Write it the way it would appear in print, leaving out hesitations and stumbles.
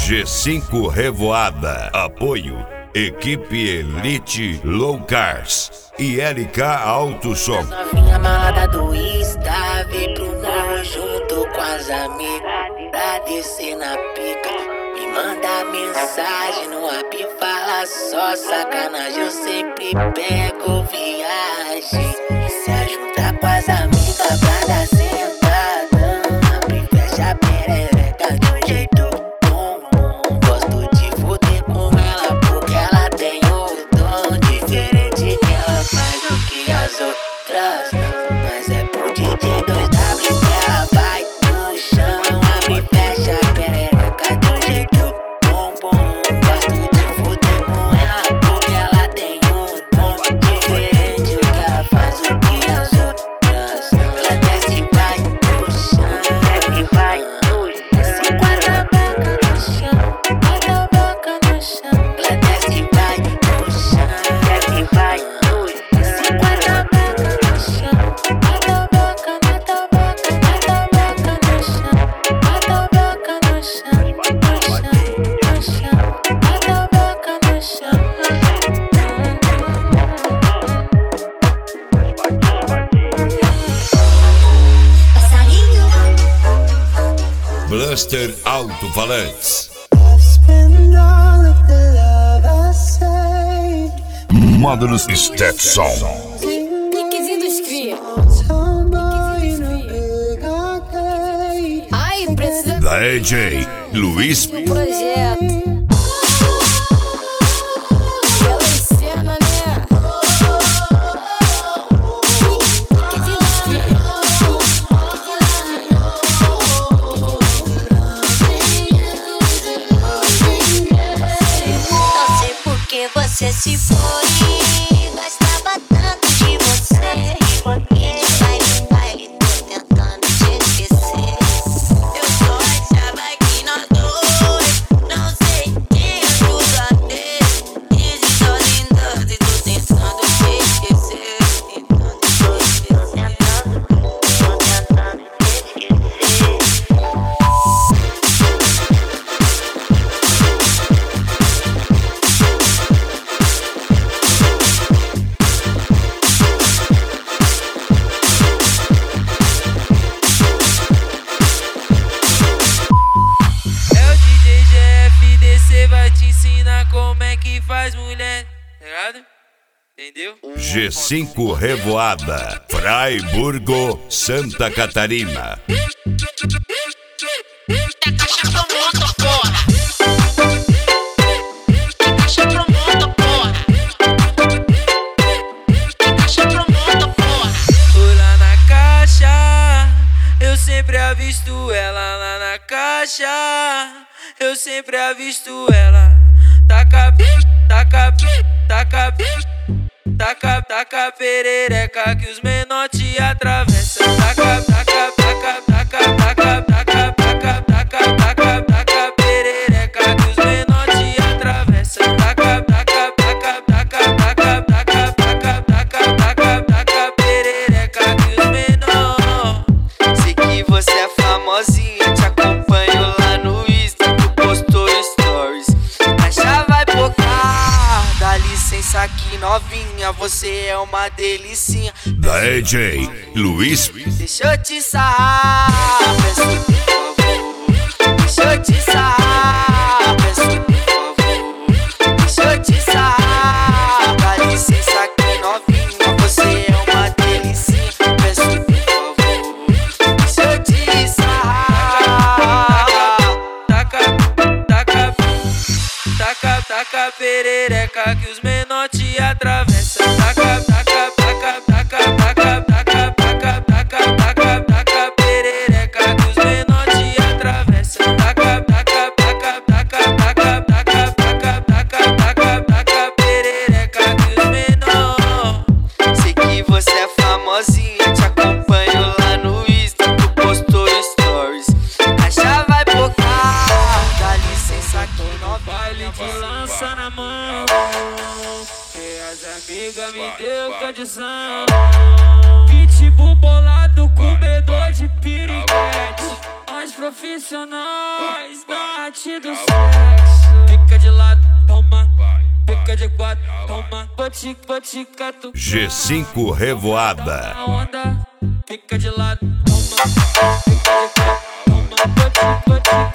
G5 Revoada. Apoio Equipe Elite Low Cars e LK Auto Som. Novinha malada do Insta, vem pro morro junto com as amigas pra descer na pica. Me manda mensagem no app, fala só sacanagem. Eu sempre pego viagem, se ajuntar com as amigas pra dar sentada. Abre e fecha a perereca de um jeito bom. Gosto de foder com ela porque ela tem o dom diferente que ela faz do que as outras não. Mas é pro DJ 2W que ela vai no chão. Abre e fecha a perereca de um jeito bom. Gosto de foder com ela porque ela tem um dom diferente que ela faz do que as outras não. Ela desce e vai no chão, desce e vai no chão. Se guarda a boca no chão, guarda a boca no chão. Ela desce e vai no chão, desce e vai no chão. Se guarda a boca no chão, guarda a boca, mata a boca, mata a boca no chão. Mata a boca no chão, no chão, mata a boca no chão. Blaster Alto-Falantes. Módulos Stetson. Piquezinho dos cria. Ai, precisa Da EJ Luiz. do projeto. Ela encena, né? Piquezinho dos cria. Não sei por que você se foi. Gostava tanto de você. E de baile em baile tô tentando te esquecer. Eu só achava que nós dois não sei quem é tudo a ter. E de dose em dose tô tentando te esquecer. Tentando te esquecer. Tô tentando te esquecer. É o DJ GFDC, vai te ensinar como é que faz mulher, tá ligado? Entendeu? G5 Revoada. Fraiburgo, Santa Catarina. Caixa promoto, porra! Caixa promoto, porra! Caixa promoto, porra! Tô lá na caixa, eu sempre avisto ela lá na caixa. Eu sempre avisto ela. Taca, taca, taca, taca, taca perereca que os menor te atravessam. Taca, taca, taca, taca, taca, taca, taca, taca, taca, taca perereca que os menor te atravessam. Taca, taca, taca, taca, taca, taca, taca, taca, taca, taca perereca que os menor. Sei que você é famosinha, te acompanho lá no Insta, tu postou stories. Caixa vai pocar, dá licença aqui novinha, você é uma delicinha. Da EJ Luiz. Deixa eu te sarrar, peço por favor. Deixa eu te sarrar, peço por favor. Deixa eu te sarrar, dá licença aqui novinha, você é uma delicinha. Peço por favor. Deixa eu te sarrar. Taca, taca, taca, taca perereca que os menor te atravessam. Taca, taca, taca, taca, taca, taca, taca, taca, taca, taca perereca que os menor te atravessam. Taca, taca, taca, taca, taca, taca, taca, taca, taca, taca perereca que os menor. Sei que você é famosinha, te acompanho lá no Insta, tu postou stories. Caixa vai pocar, dá licença aqui no baile de lança na mão. E as amigas me deu condição. Pitbull bolado com medo de piriguete. Nós profissionais da arte do sexo. Fica de lado, toma. Fica de quatro, toma. Botica, tu. G5 Revoada. Na onda, fica de lado, toma. Fica de quatro, toma. Botica.